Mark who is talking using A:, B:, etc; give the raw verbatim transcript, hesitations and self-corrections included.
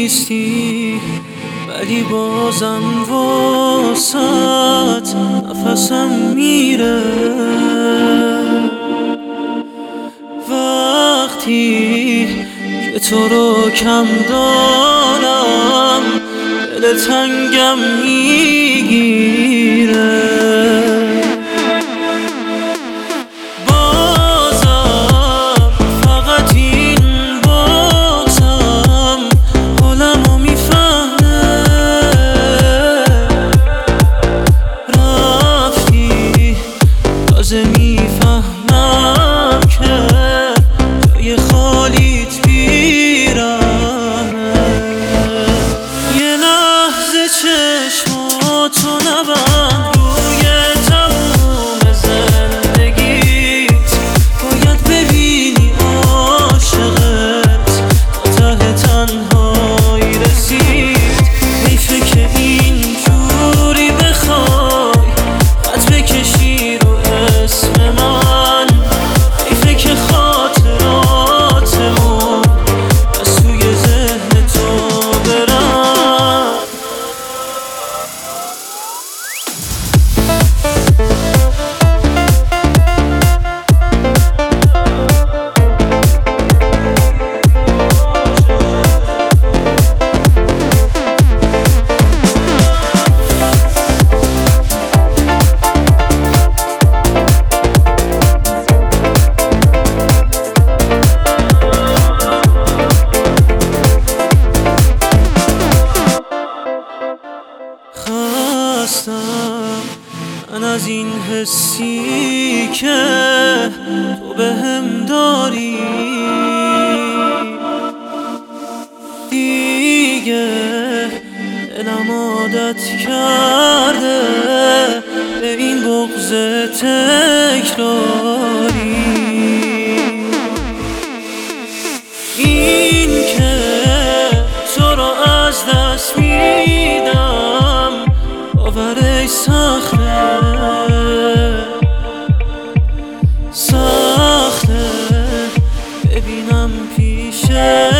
A: نیستی، ولی بازم واسات نفسم میره. وقتی که تو رو کم دارم دل تنگم میگیره. بازم فقط این بازم حالمو میفهمه. رفتی تازه میفهمم که جای خالیت بیرمه. یه لحظه چشماتو نبند روی تموم زندگیت، باید ببینی عاشقت تا ته تنهایی رسید. حیفه که اینجوری بخوای خط بکشی رو اسم من، حیفه که خاطراتمون از توی ذهن تو برن. خستم من از این حسی که تو بهم داری، دیگه دلم عادت کرده به این بغض تکراری. این که تو رو از دست میدم باورش سخته، سخته ببینم پیش